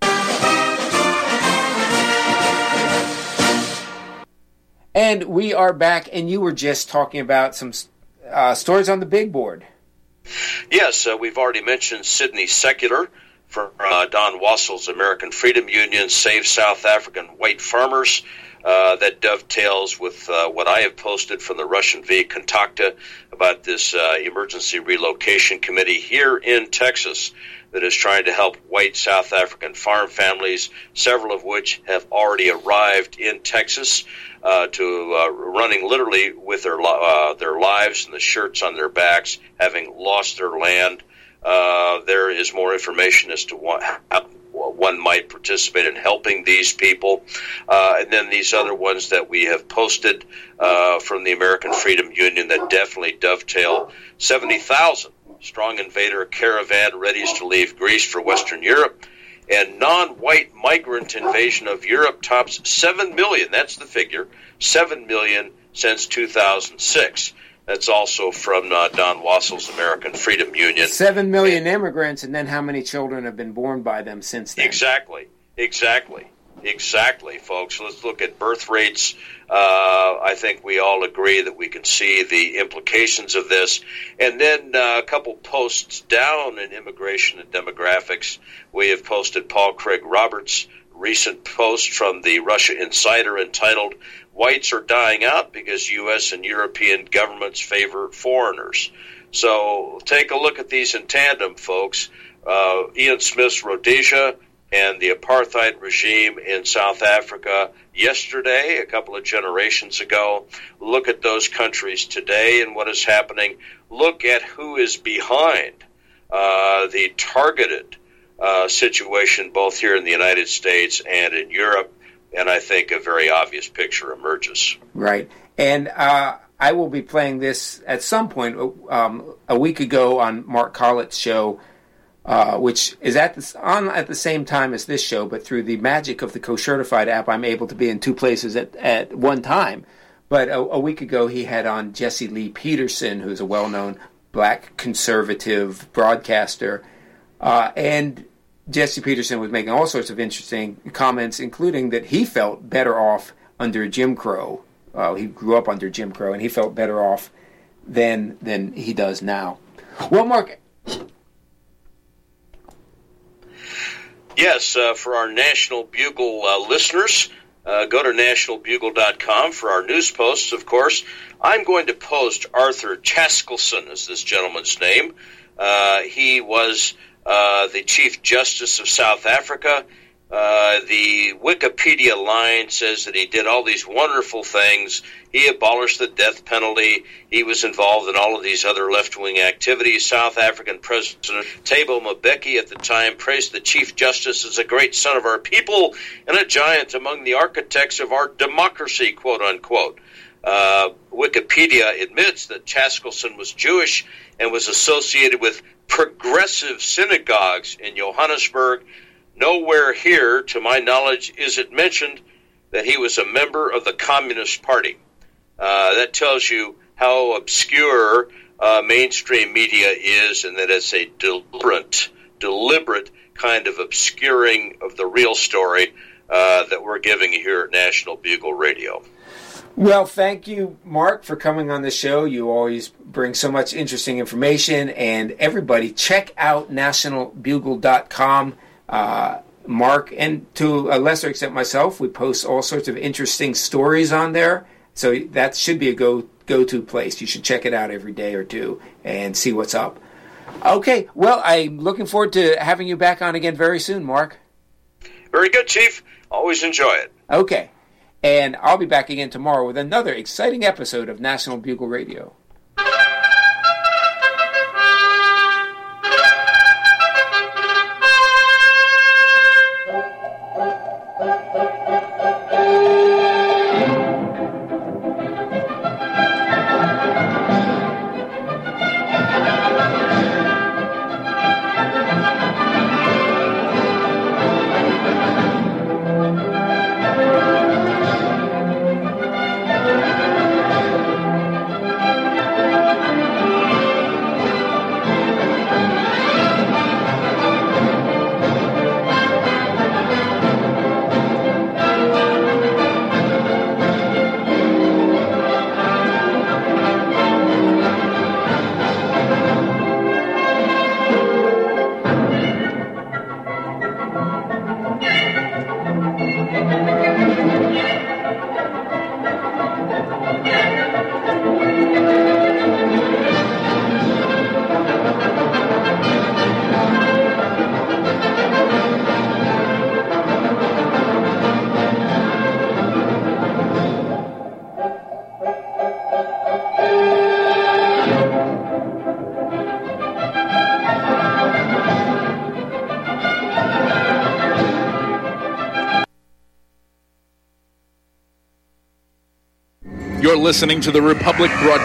S2: And we are back, and you were just talking about some stories on the big board.
S3: Yes, we've already mentioned Sydney Secular from Don Wassell's American Freedom Union, Save South African White Farmers. that dovetails with what I have posted from the Russian V Kontakta about this emergency relocation committee here in Texas that is trying to help white South African farm families, several of which have already arrived in Texas, to running literally with their lives and the shirts on their backs, having lost their land. There is more information as to how one might participate in helping these people. And then these other ones that we have posted from the American Freedom Union that definitely dovetail. 70,000 strong invader caravan ready to leave Greece for Western Europe. And non-white migrant invasion of Europe tops 7 million. That's the figure. 7 million since 2006. That's also from Don Wassel's American Freedom Union.
S2: 7 million immigrants, and then how many children have been born by them since then?
S3: Exactly, folks. Let's look at birth rates. I think we all agree that we can see the implications of this. And then a couple posts down in immigration and demographics, we have posted Paul Craig Roberts' recent post from the Russia Insider entitled, "Whites are dying out because U.S. and European governments favor foreigners." So take a look at these in tandem, folks. Ian Smith's Rhodesia and the apartheid regime in South Africa yesterday, a couple of generations ago. Look at those countries today and what is happening. Look at who is behind the targeted situation both here in the United States and in Europe, and I think a very obvious picture emerges.
S2: Right. And I will be playing this at some point a week ago on Mark Collett's show, which is at the same time as this show, but through the magic of the Co-Certified app, I'm able to be in two places at one time. But a week ago, he had on Jesse Lee Peterson, who's a well-known black conservative broadcaster, and Jesse Peterson was making all sorts of interesting comments, including that he felt better off under Jim Crow. He grew up under Jim Crow, and he felt better off than he does now. Well, Mark.
S3: Yes, for our National Bugle listeners, go to nationalbugle.com for our news posts, of course. I'm going to post Arthur Chaskelson is this gentleman's name. He was the Chief Justice of South Africa. The Wikipedia line says that he did all these wonderful things. He abolished the death penalty. He was involved in all of these other left-wing activities. South African President Thabo Mbeki at the time praised the Chief Justice as a great son of our people and a giant among the architects of our democracy, quote-unquote. Wikipedia admits that Chaskelson was Jewish and was associated with progressive synagogues in Johannesburg. Nowhere here, to my knowledge, is it mentioned that he was a member of the Communist Party. That tells you how obscure mainstream media is, and that it's a deliberate kind of obscuring of the real story that we're giving here at National Bugle Radio.
S2: Well, thank you, Mark, for coming on the show. You always bring so much interesting information, and everybody check out nationalbugle.com. Mark, and to a lesser extent myself, we post all sorts of interesting stories on there, so that should be a go-to place. You should check it out every day or two and see what's up. Okay, well, I'm looking forward to having you back on again very soon, Mark.
S3: Very good, Chief. Always enjoy it.
S2: Okay, and I'll be back again tomorrow with another exciting episode of National Bugle Radio.
S14: You're listening to the Republic Broadcasting